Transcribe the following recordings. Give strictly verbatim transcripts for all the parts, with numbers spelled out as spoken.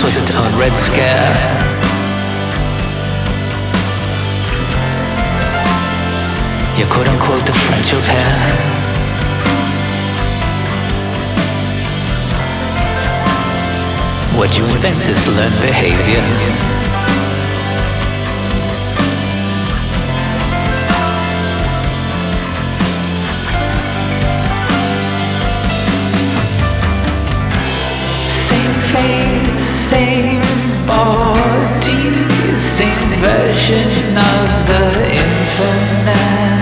conscience was its own red scare. You're quote-unquote the French au pair. What'd you invent this learned behavior? Same face, same body, same version of the infinite.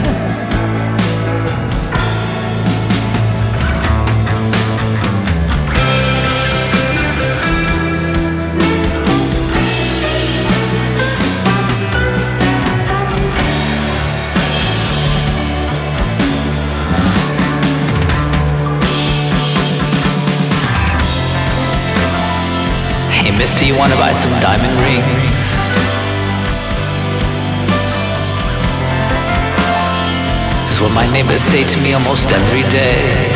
Hey mister, you wanna buy some diamond rings? Is what my neighbors say to me almost every day.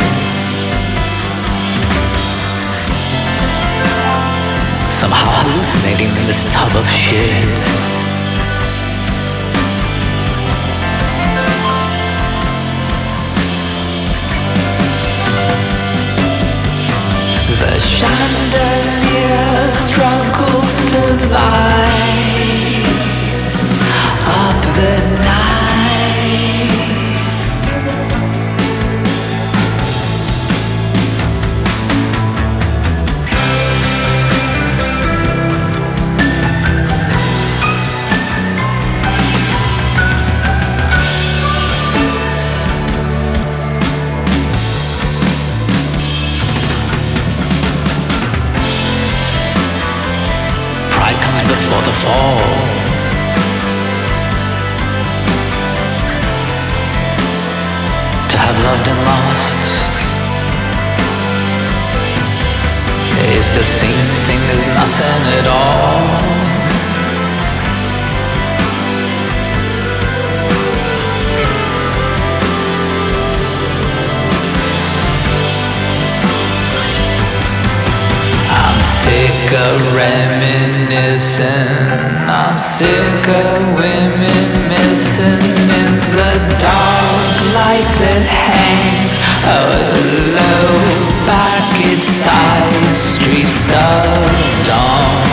Somehow hallucinating in this tub of shit. The chandelier struggles to light up the night. Pride comes before the fall. To have loved and lost is the same thing as nothing at all. I'm sick of reminiscing. I'm sick of women missing in the dark light that hangs over the low back inside streets of dawn.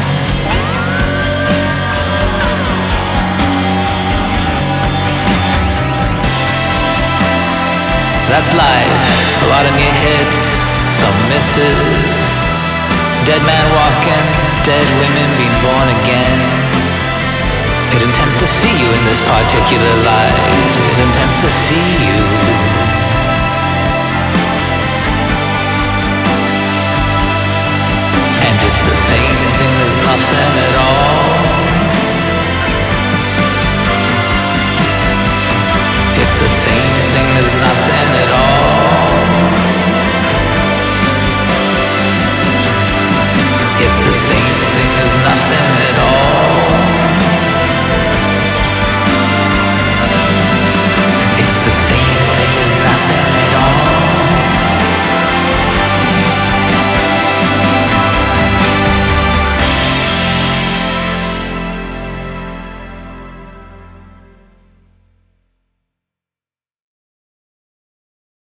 That's life. A lot of near hits, some misses. Dead man walking, dead women being born again. It intends to see you in this particular light. It intends to see you.